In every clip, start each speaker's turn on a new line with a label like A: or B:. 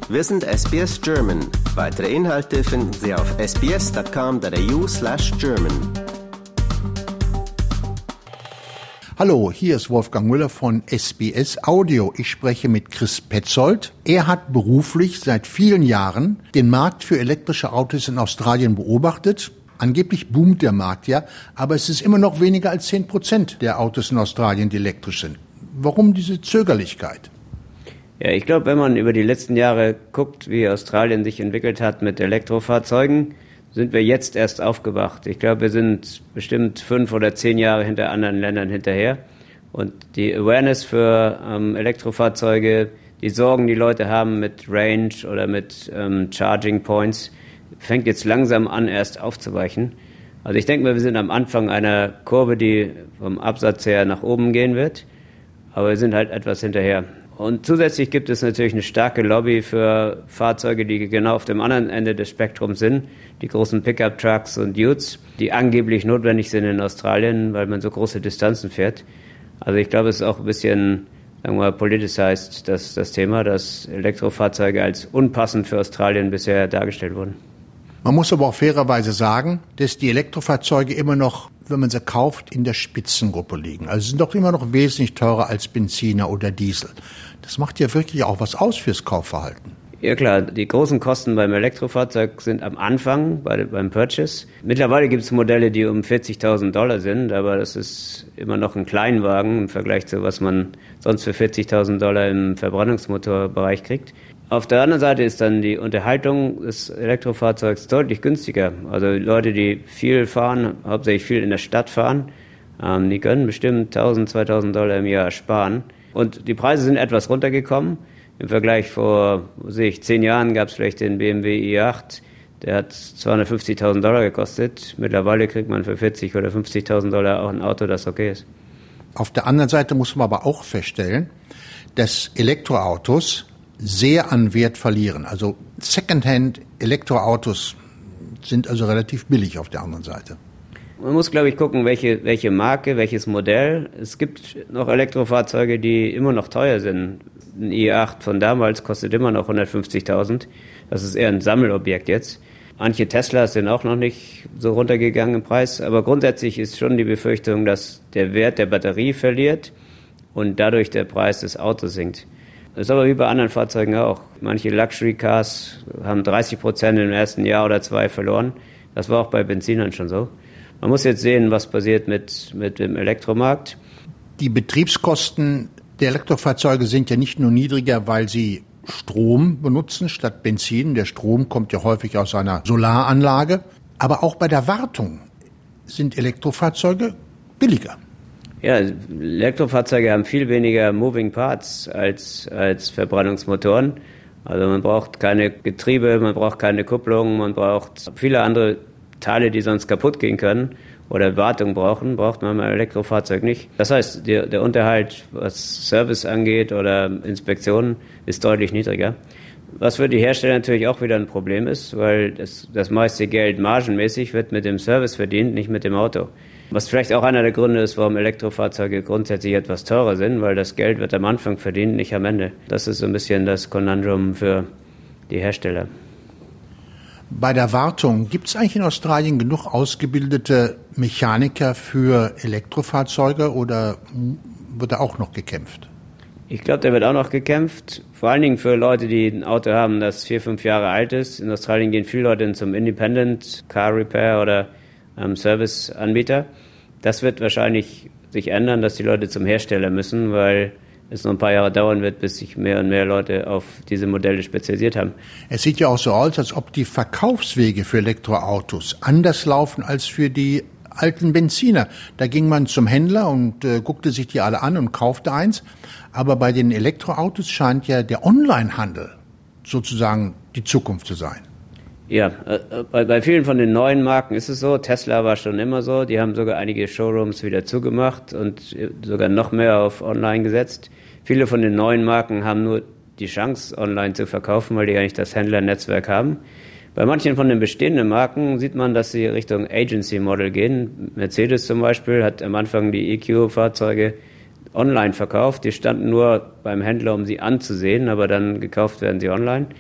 A: Wir sind SBS German. Weitere Inhalte finden Sie auf sbs.com.au/German.
B: Hallo, hier ist Wolfgang Müller von SBS Audio. Ich spreche mit Chris Petzold. Er hat beruflich seit vielen Jahren den Markt für elektrische Autos in Australien beobachtet. Angeblich boomt der Markt ja, aber es ist immer noch weniger als 10% der Autos in Australien, die elektrisch sind. Warum diese Zögerlichkeit?
C: Ja, ich glaube, wenn man über die letzten Jahre guckt, wie Australien sich entwickelt hat mit Elektrofahrzeugen, sind wir jetzt erst aufgewacht. Ich glaube, wir sind bestimmt 5 oder 10 Jahre hinter anderen Ländern hinterher. Und die Awareness für Elektrofahrzeuge, die Sorgen, die Leute haben mit Range oder mit Charging Points, fängt jetzt langsam an, erst aufzuweichen. Also ich denke mal, wir sind am Anfang einer Kurve, die vom Absatz her nach oben gehen wird. Aber wir sind halt etwas hinterher. Und zusätzlich gibt es natürlich eine starke Lobby für Fahrzeuge, die genau auf dem anderen Ende des Spektrums sind. Die großen Pickup-Trucks und Utes, die angeblich notwendig sind in Australien, weil man so große Distanzen fährt. Also ich glaube, es ist auch ein bisschen, sagen wir mal, politicized, das Thema, dass Elektrofahrzeuge als unpassend für Australien bisher dargestellt wurden.
B: Man muss aber auch fairerweise sagen, dass die Elektrofahrzeuge immer noch, wenn man sie kauft, in der Spitzengruppe liegen. Also sind doch immer noch wesentlich teurer als Benziner oder Diesel. Das macht ja wirklich auch was aus fürs Kaufverhalten.
C: Ja klar, die großen Kosten beim Elektrofahrzeug sind am Anfang beim Purchase. Mittlerweile gibt es Modelle, die um $40.000 sind, aber das ist immer noch ein Kleinwagen im Vergleich zu was man sonst für $40.000 im Verbrennungsmotorbereich kriegt. Auf der anderen Seite ist dann die Unterhaltung des Elektrofahrzeugs deutlich günstiger. Also Leute, die viel fahren, hauptsächlich viel in der Stadt fahren, die können bestimmt $1.000, $2.000 im Jahr sparen. Und die Preise sind etwas runtergekommen. Im Vergleich vor 10 Jahren gab es vielleicht den BMW i8, der hat $250.000 gekostet. Mittlerweile kriegt man für $40.000 oder $50.000 auch ein Auto, das okay ist.
B: Auf der anderen Seite muss man aber auch feststellen, dass Elektroautos sehr an Wert verlieren. Also Secondhand-Elektroautos sind also relativ billig auf der anderen Seite.
C: Man muss, glaube ich, gucken, welche Marke, welches Modell. Es gibt noch Elektrofahrzeuge, die immer noch teuer sind. Ein i8 von damals kostet immer noch 150.000. Das ist eher ein Sammelobjekt jetzt. Manche Teslas sind auch noch nicht so runtergegangen im Preis. Aber grundsätzlich ist schon die Befürchtung, dass der Wert der Batterie verliert und dadurch der Preis des Autos sinkt. Das ist aber wie bei anderen Fahrzeugen auch. Manche Luxury Cars haben 30% im ersten Jahr oder 2 verloren. Das war auch bei Benzinern schon so. Man muss jetzt sehen, was passiert mit dem Elektromarkt.
B: Die Betriebskosten der Elektrofahrzeuge sind ja nicht nur niedriger, weil sie Strom benutzen statt Benzin. Der Strom kommt ja häufig aus einer Solaranlage. Aber auch bei der Wartung sind Elektrofahrzeuge billiger.
C: Ja, Elektrofahrzeuge haben viel weniger Moving Parts als Verbrennungsmotoren. Also man braucht keine Getriebe, man braucht keine Kupplung, man braucht viele andere Teile, die sonst kaputt gehen können oder Wartung braucht man beim Elektrofahrzeug nicht. Das heißt, der Unterhalt, was Service angeht oder Inspektionen, ist deutlich niedriger. Was für die Hersteller natürlich auch wieder ein Problem ist, weil das meiste Geld margenmäßig wird mit dem Service verdient, nicht mit dem Auto. Was vielleicht auch einer der Gründe ist, warum Elektrofahrzeuge grundsätzlich etwas teurer sind, weil das Geld wird am Anfang verdient, nicht am Ende. Das ist so ein bisschen das Konundrum für die Hersteller.
B: Bei der Wartung, gibt es eigentlich in Australien genug ausgebildete Mechaniker für Elektrofahrzeuge oder wird da auch noch gekämpft?
C: Ich glaube, da wird auch noch gekämpft. Vor allen Dingen für Leute, die ein Auto haben, das 4-5 Jahre alt ist. In Australien gehen viele Leute zum Independent Car Repair oder Serviceanbieter. Das wird wahrscheinlich sich ändern, dass die Leute zum Hersteller müssen, weil es noch ein paar Jahre dauern wird, bis sich mehr und mehr Leute auf diese Modelle spezialisiert haben. Es
B: sieht ja auch so aus, als ob die Verkaufswege für Elektroautos anders laufen als für die alten Benziner. Da ging man zum Händler und guckte sich die alle an und kaufte eins. Aber bei den Elektroautos scheint ja der Onlinehandel sozusagen die Zukunft zu sein.
C: Ja, bei vielen von den neuen Marken ist es so. Tesla war schon immer so. Die haben sogar einige Showrooms wieder zugemacht und sogar noch mehr auf Online gesetzt. Viele von den neuen Marken haben nur die Chance, online zu verkaufen, weil die eigentlich das Händlernetzwerk haben. Bei manchen von den bestehenden Marken sieht man, dass sie Richtung Agency-Model gehen. Mercedes zum Beispiel hat am Anfang die EQ-Fahrzeuge online verkauft. Die standen nur beim Händler, um sie anzusehen, aber dann gekauft werden sie online.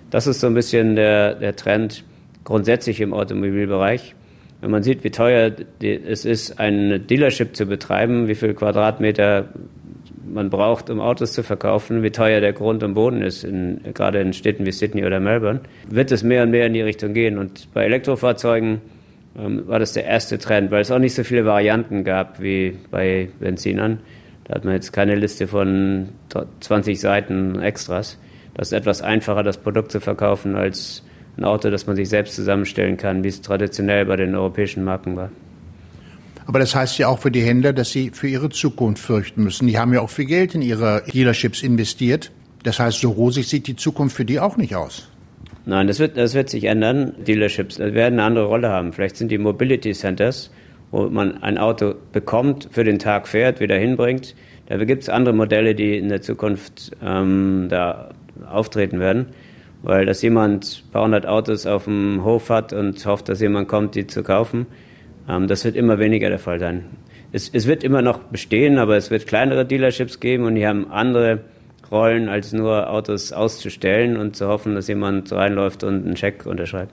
C: Das ist so ein bisschen der Trend grundsätzlich im Automobilbereich. Wenn man sieht, wie teuer es ist, ein Dealership zu betreiben, wie viel Quadratmeter man braucht, um Autos zu verkaufen, wie teuer der Grund und Boden ist, gerade in Städten wie Sydney oder Melbourne, wird es mehr und mehr in die Richtung gehen. Und bei Elektrofahrzeugen war das der erste Trend, weil es auch nicht so viele Varianten gab wie bei Benzinern. Da hat man jetzt keine Liste von 20 Seiten Extras. Das ist etwas einfacher, das Produkt zu verkaufen, als ein Auto, das man sich selbst zusammenstellen kann, wie es traditionell bei den europäischen Marken war.
B: Aber das heißt ja auch für die Händler, dass sie für ihre Zukunft fürchten müssen. Die haben ja auch viel Geld in ihre Dealerships investiert. Das heißt, so rosig sieht die Zukunft für die auch nicht aus.
C: Nein, das wird sich ändern. Dealerships werden eine andere Rolle haben. Vielleicht sind die Mobility Centers, wo man ein Auto bekommt, für den Tag fährt, wieder hinbringt. Da gibt es andere Modelle, die in der Zukunft da auftreten werden. Weil dass jemand ein paar hundert Autos auf dem Hof hat und hofft, dass jemand kommt, die zu kaufen, das wird immer weniger der Fall sein. Es wird immer noch bestehen, aber es wird kleinere Dealerships geben und die haben andere Rollen, als nur Autos auszustellen und zu hoffen, dass jemand reinläuft und einen Scheck unterschreibt.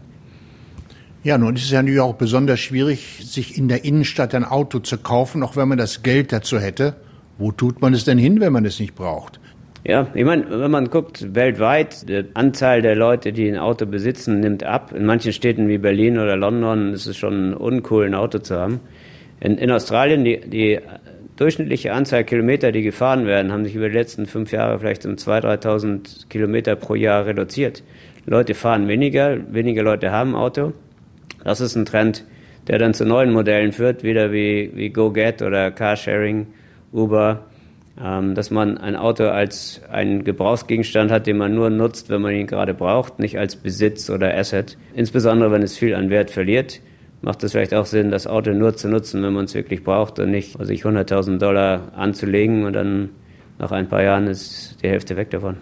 B: Ja, nun ist es ja natürlich auch besonders schwierig, sich in der Innenstadt ein Auto zu kaufen, auch wenn man das Geld dazu hätte. Wo tut man es denn hin, wenn man es nicht braucht?
C: Ja, ich meine, wenn man guckt, weltweit, die Anzahl der Leute, die ein Auto besitzen, nimmt ab. In manchen Städten wie Berlin oder London ist es schon uncool, ein Auto zu haben. In Australien, die durchschnittliche Anzahl Kilometer, die gefahren werden, haben sich über die letzten 5 Jahre vielleicht um 2.000, 3.000 Kilometer pro Jahr reduziert. Leute fahren weniger Leute haben ein Auto. Das ist ein Trend, der dann zu neuen Modellen führt, wieder wie GoGet oder Carsharing, Uber, dass man ein Auto als einen Gebrauchsgegenstand hat, den man nur nutzt, wenn man ihn gerade braucht, nicht als Besitz oder Asset. Insbesondere, wenn es viel an Wert verliert, macht es vielleicht auch Sinn, das Auto nur zu nutzen, wenn man es wirklich braucht und nicht sich $100.000 anzulegen und dann nach ein paar Jahren ist die Hälfte weg davon.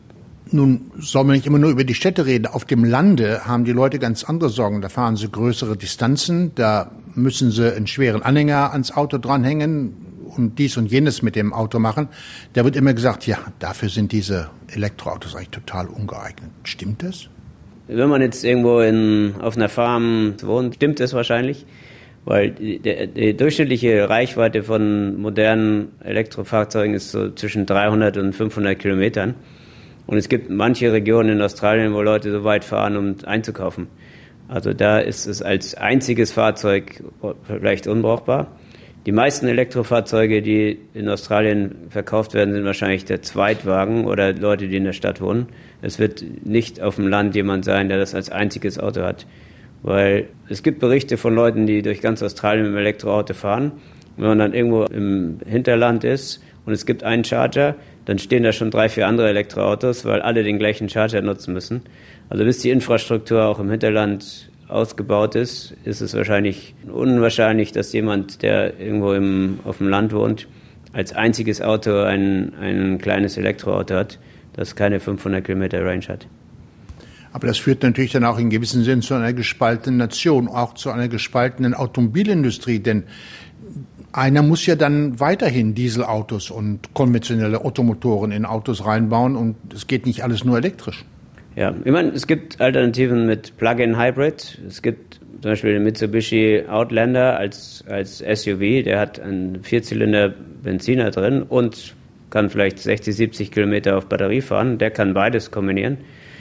B: Nun soll man nicht immer nur über die Städte reden. Auf dem Lande haben die Leute ganz andere Sorgen. Da fahren sie größere Distanzen, da müssen sie einen schweren Anhänger ans Auto dranhängen und dies und jenes mit dem Auto machen. Da wird immer gesagt, ja, dafür sind diese Elektroautos eigentlich total ungeeignet. Stimmt das?
C: Wenn man jetzt irgendwo auf einer Farm wohnt, stimmt das wahrscheinlich, weil die durchschnittliche Reichweite von modernen Elektrofahrzeugen ist so zwischen 300 und 500 Kilometern. Und es gibt manche Regionen in Australien, wo Leute so weit fahren, um einzukaufen. Also da ist es als einziges Fahrzeug vielleicht unbrauchbar. Die meisten Elektrofahrzeuge, die in Australien verkauft werden, sind wahrscheinlich der Zweitwagen oder Leute, die in der Stadt wohnen. Es wird nicht auf dem Land jemand sein, der das als einziges Auto hat. Weil es gibt Berichte von Leuten, die durch ganz Australien mit dem Elektroauto fahren. Und wenn man dann irgendwo im Hinterland ist und es gibt einen Charger, dann stehen da schon 3, 4 andere Elektroautos, weil alle den gleichen Charger nutzen müssen. Also bis die Infrastruktur auch im Hinterland ausgebaut ist, ist es wahrscheinlich unwahrscheinlich, dass jemand, der irgendwo auf dem Land wohnt, als einziges Auto ein kleines Elektroauto hat, das keine 500 Kilometer Range hat.
B: Aber das führt natürlich dann auch in gewissem Sinn zu einer gespaltenen Nation, auch zu einer gespaltenen Automobilindustrie, denn einer muss ja dann weiterhin Dieselautos und konventionelle Ottomotoren in Autos reinbauen und es geht nicht alles nur elektrisch.
C: Ja, ich meine, es gibt Alternativen mit Plug-in-Hybrid. Es gibt zum Beispiel den Mitsubishi Outlander als SUV, der hat einen 4-Zylinder-Benziner drin und kann vielleicht 60, 70 Kilometer auf Batterie fahren. Der kann beides kombinieren.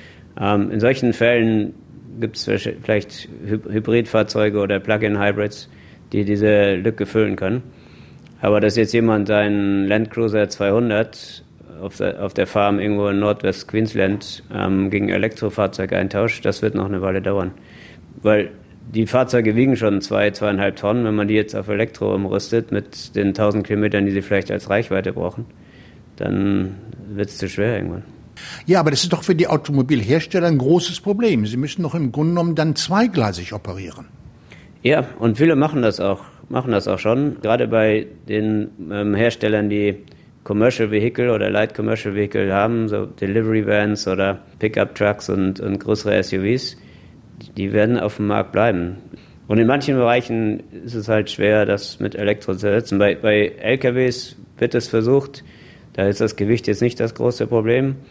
C: In solchen Fällen gibt es vielleicht Hybridfahrzeuge oder Plug-in-Hybrids, die diese Lücke füllen können. Aber dass jetzt jemand seinen Land Cruiser 200 auf der Farm irgendwo in Nordwest-Queensland gegen ein Elektrofahrzeug eintauscht, das wird noch eine Weile dauern. Weil die Fahrzeuge wiegen schon 2,5 Tonnen. Wenn man die jetzt auf Elektro umrüstet mit den 1000 Kilometern, die sie vielleicht als Reichweite brauchen, dann wird es zu schwer irgendwann.
B: Ja, aber das ist doch für die Automobilhersteller ein großes Problem. Sie müssen doch im Grunde genommen dann zweigleisig operieren.
C: Ja, und viele machen das auch schon. Gerade bei den Herstellern, die Commercial Vehicle oder Light Commercial Vehicle haben, so Delivery Vans oder Pickup Trucks und größere SUVs, die werden auf dem Markt bleiben. Und in manchen Bereichen ist es halt schwer, das mit Elektro zu ersetzen. Bei LKWs wird es versucht, da ist das Gewicht jetzt nicht das große Problem.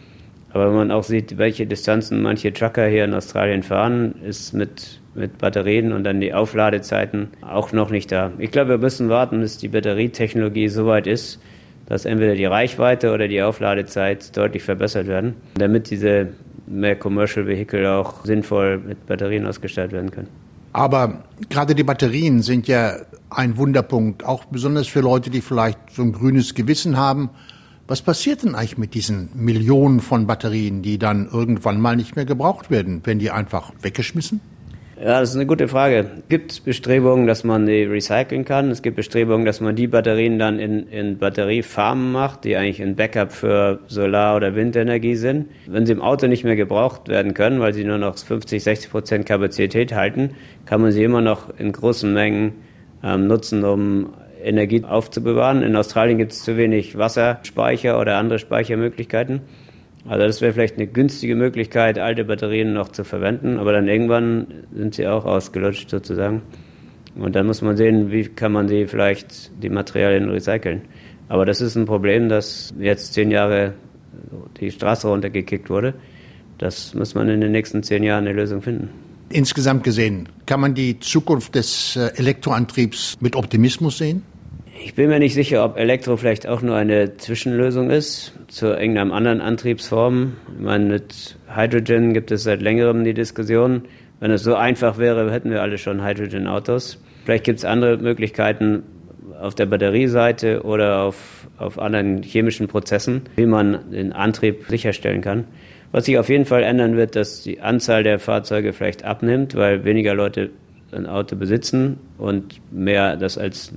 C: Aber wenn man auch sieht, welche Distanzen manche Trucker hier in Australien fahren, ist mit Batterien und dann die Aufladezeiten auch noch nicht da. Ich glaube, wir müssen warten, bis die Batterietechnologie so weit ist, dass entweder die Reichweite oder die Aufladezeit deutlich verbessert werden, damit diese mehr Commercial Vehicle auch sinnvoll mit Batterien ausgestattet werden können.
B: Aber gerade die Batterien sind ja ein Wunderpunkt, auch besonders für Leute, die vielleicht so ein grünes Gewissen haben. Was passiert denn eigentlich mit diesen Millionen von Batterien, die dann irgendwann mal nicht mehr gebraucht werden? Werden die einfach weggeschmissen?
C: Ja, das ist eine gute Frage. Es gibt Bestrebungen, dass man die recyceln kann. Es gibt Bestrebungen, dass man die Batterien dann in Batteriefarmen macht, die eigentlich ein Backup für Solar- oder Windenergie sind. Wenn sie im Auto nicht mehr gebraucht werden können, weil sie nur noch 50-60% Kapazität halten, kann man sie immer noch in großen Mengen nutzen, um Energie aufzubewahren. In Australien gibt es zu wenig Wasserspeicher oder andere Speichermöglichkeiten. Also das wäre vielleicht eine günstige Möglichkeit, alte Batterien noch zu verwenden, aber dann irgendwann sind sie auch ausgelutscht sozusagen. Und dann muss man sehen, wie kann man die vielleicht, die Materialien recyceln. Aber das ist ein Problem, dass jetzt 10 Jahre die Straße runtergekickt wurde. Das muss man in den nächsten 10 Jahren eine Lösung finden.
B: Insgesamt gesehen, kann man die Zukunft des Elektroantriebs mit Optimismus sehen?
C: Ich bin mir nicht sicher, ob Elektro vielleicht auch nur eine Zwischenlösung ist zu irgendeinem anderen Antriebsform. Ich meine, mit Hydrogen gibt es seit längerem die Diskussion. Wenn es so einfach wäre, hätten wir alle schon Hydrogen-Autos. Vielleicht gibt es andere Möglichkeiten auf der Batterieseite oder auf anderen chemischen Prozessen, wie man den Antrieb sicherstellen kann. Was sich auf jeden Fall ändern wird, dass die Anzahl der Fahrzeuge vielleicht abnimmt, weil weniger Leute ein Auto besitzen und mehr das als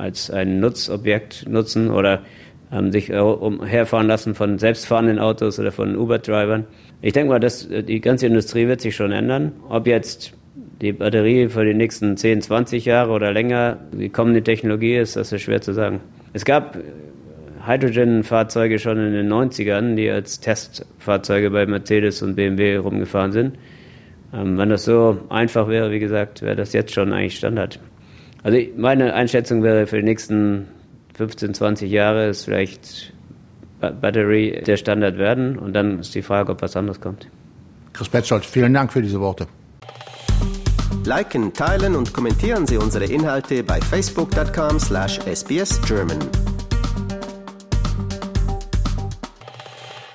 C: ein Nutzobjekt nutzen oder sich umherfahren lassen von selbstfahrenden Autos oder von Uber-Drivern. Ich denke mal, die ganze Industrie wird sich schon ändern. Ob jetzt die Batterie für die nächsten 10, 20 Jahre oder länger die kommende Technologie ist, das ist schwer zu sagen. Es gab Hydrogen-Fahrzeuge schon in den 90ern, die als Testfahrzeuge bei Mercedes und BMW rumgefahren sind. Wenn das so einfach wäre, wie gesagt, wäre das jetzt schon eigentlich Standard. Also meine Einschätzung wäre, für die nächsten 15, 20 Jahre ist vielleicht Batterie der Standard werden und dann ist die Frage, ob was anderes kommt.
B: Chris Petzold, vielen Dank für diese Worte.
A: Liken, teilen und kommentieren Sie unsere Inhalte bei facebook.com/sbsgerman.